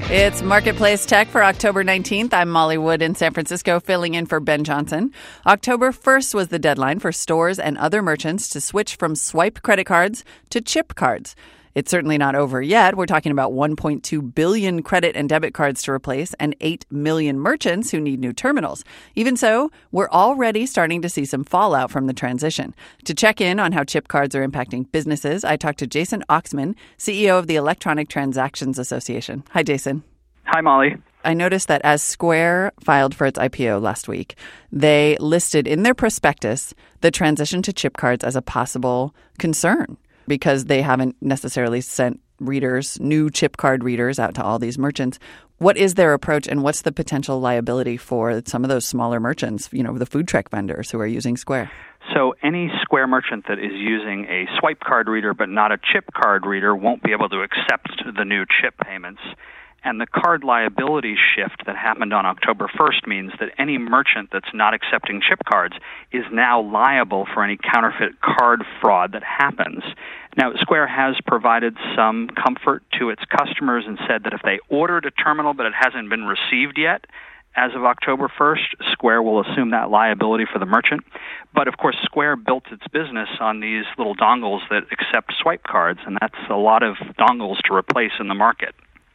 It's Marketplace Tech for October 19th. I'm Molly Wood in San Francisco, filling in for Ben Johnson. October 1st was the deadline for stores and other merchants to switch from swipe credit cards to chip cards. It's certainly not over yet. We're talking about 1.2 billion credit and debit cards to replace and 8 million merchants who need new terminals. Even so, we're already starting to see some fallout from the transition. To check in on how chip cards are impacting businesses, I talked to Jason Oxman, CEO of the Electronic Transactions Association. Hi, Jason. Hi, Molly. I noticed that as Square filed for its IPO last week, they listed in their prospectus the transition to chip cards as a possible concern, because they haven't necessarily sent new chip card readers out to all these merchants. What is their approach, and what's the potential liability for some of those smaller merchants, the food truck vendors who are using Square? So any Square merchant that is using a swipe card reader but not a chip card reader won't be able to accept the new chip payments. And the card liability shift that happened on October 1st means that any merchant that's not accepting chip cards is now liable for any counterfeit card fraud that happens. Now, Square has provided some comfort to its customers and said that if they ordered a terminal but it hasn't been received yet, as of October 1st, Square will assume that liability for the merchant. But, of course, Square built its business on these little dongles that accept swipe cards, and that's a lot of dongles to replace in the market.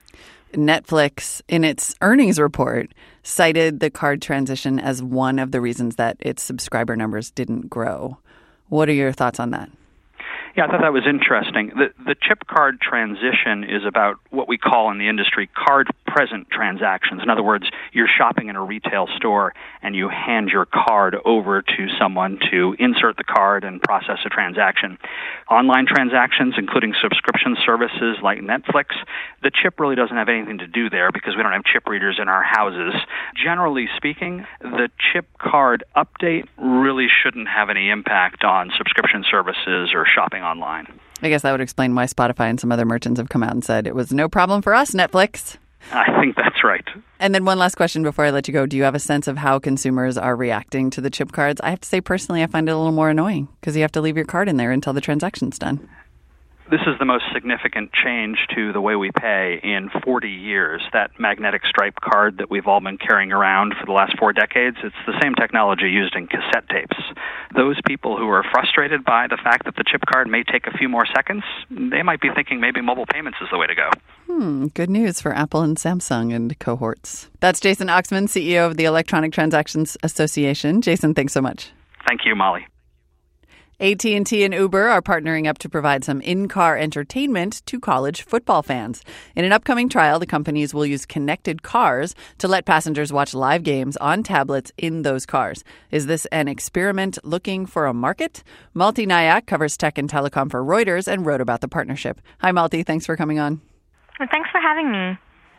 Netflix, in its earnings report, cited the card transition as one of the reasons that its subscriber numbers didn't grow. What are your thoughts on that? Yeah, I thought that was interesting. The chip card transition is about what we call in the industry card-present transactions. In other words, you're shopping in a retail store and you hand your card over to someone to insert the card and process a transaction. Online transactions, including subscription services like Netflix, the chip really doesn't have anything to do there because we don't have chip readers in our houses. Generally speaking, the chip card update really shouldn't have any impact on subscription services or shopping online. I guess that would explain why Spotify and some other merchants have come out and said it was no problem for us, Netflix. I think that's right. And then one last question before I let you go. Do you have a sense of how consumers are reacting to the chip cards? I have to say, personally, I find it a little more annoying because you have to leave your card in there until the transaction's done. This is the most significant change to the way we pay in 40 years. That magnetic stripe card that we've all been carrying around for the last 4 decades, it's the same technology used in cassette tapes. Those people who are frustrated by the fact that the chip card may take a few more seconds, they might be thinking maybe mobile payments is the way to go. Good news for Apple and Samsung and cohorts. That's Jason Oxman, CEO of the Electronic Transactions Association. Jason, thanks so much. Thank you, Molly. AT&T and Uber are partnering up to provide some in-car entertainment to college football fans. In an upcoming trial, the companies will use connected cars to let passengers watch live games on tablets in those cars. Is this an experiment looking for a market? Malti Nayak covers tech and telecom for Reuters and wrote about the partnership. Hi, Malti. Thanks for coming on. Well, thanks for having me.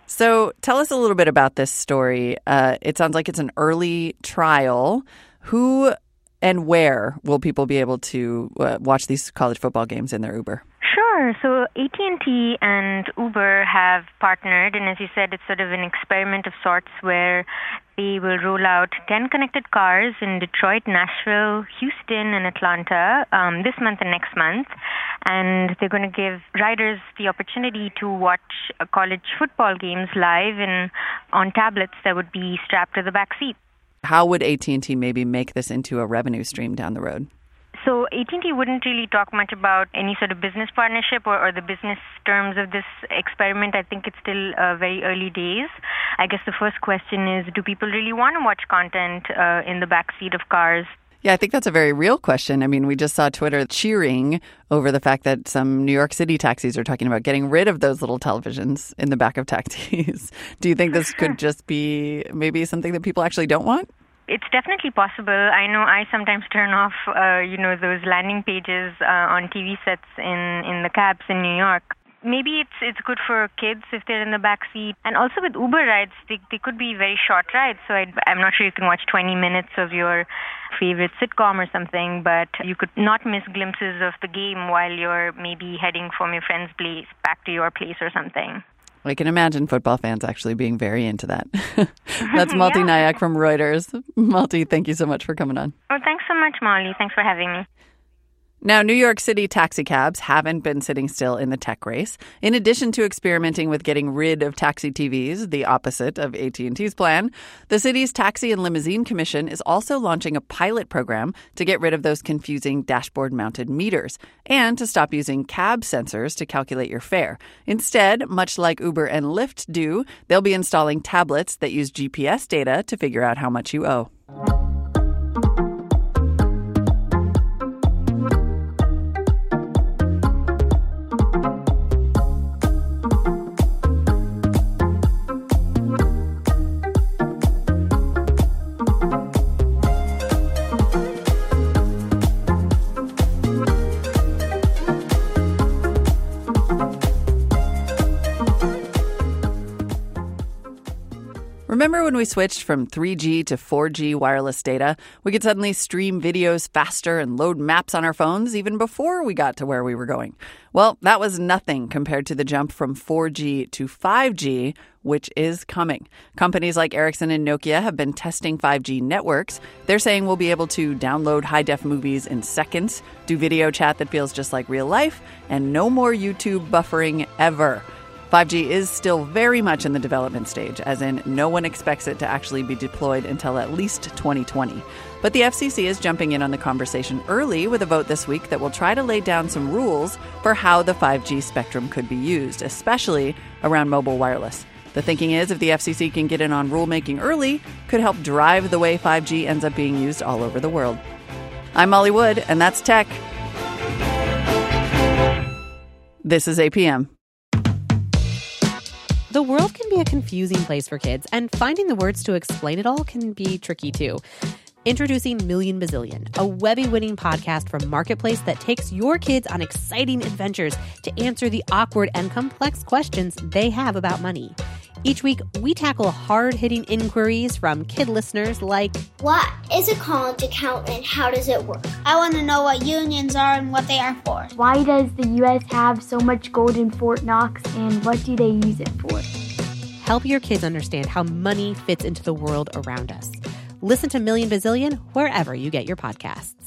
So tell us a little bit about this story. It sounds like it's an early trial. Who and where will people be able to watch these college football games in their Uber? Sure. So AT&T and Uber have partnered, and as you said, it's sort of an experiment of sorts where they will roll out 10 connected cars in Detroit, Nashville, Houston, and Atlanta this month and next month. And they're going to give riders the opportunity to watch college football games live and on tablets that would be strapped to the back seat. How would AT&T maybe make this into a revenue stream down the road? So AT&T wouldn't really talk much about any sort of business partnership or the business terms of this experiment. I think it's still very early days. I guess the first question is, do people really want to watch content in the backseat of cars? Yeah, I think that's a very real question. I mean, we just saw Twitter cheering over the fact that some New York City taxis are talking about getting rid of those little televisions in the back of taxis. Do you think this could just be maybe something that people actually don't want? It's definitely possible. I know I sometimes turn off, those landing pages on TV sets in the cabs in New York. Maybe it's good for kids if they're in the back seat. And also with Uber rides, they could be very short rides. So I'm not sure you can watch 20 minutes of your favorite sitcom or something, but you could not miss glimpses of the game while you're maybe heading from your friend's place back to your place or something. I can imagine football fans actually being very into that. That's Malti Nayak from Reuters. Malti, thank you so much for coming on. Oh, thanks so much, Molly. Thanks for having me. Now, New York City taxicabs haven't been sitting still in the tech race. In addition to experimenting with getting rid of taxi TVs, the opposite of AT&T's plan, the city's Taxi and Limousine Commission is also launching a pilot program to get rid of those confusing dashboard-mounted meters and to stop using cab sensors to calculate your fare. Instead, much like Uber and Lyft do, they'll be installing tablets that use GPS data to figure out how much you owe. Remember when we switched from 3G to 4G wireless data? We could suddenly stream videos faster and load maps on our phones even before we got to where we were going. Well, that was nothing compared to the jump from 4G to 5G, which is coming. Companies like Ericsson and Nokia have been testing 5G networks. They're saying we'll be able to download high-def movies in seconds, do video chat that feels just like real life, and no more YouTube buffering ever. 5G is still very much in the development stage, as in no one expects it to actually be deployed until at least 2020. But the FCC is jumping in on the conversation early with a vote this week that will try to lay down some rules for how the 5G spectrum could be used, especially around mobile wireless. The thinking is if the FCC can get in on rulemaking early, could help drive the way 5G ends up being used all over the world. I'm Molly Wood, and that's Tech. This is APM. The world can be a confusing place for kids, and finding the words to explain it all can be tricky too. Introducing Million Bazillion, a Webby-winning podcast from Marketplace that takes your kids on exciting adventures to answer the awkward and complex questions they have about money. Each week, we tackle hard-hitting inquiries from kid listeners like, what is a college account and how does it work? I want to know what unions are and what they are for. Why does the U.S. have so much gold in Fort Knox and what do they use it for? Help your kids understand how money fits into the world around us. Listen to Million Bazillion wherever you get your podcasts.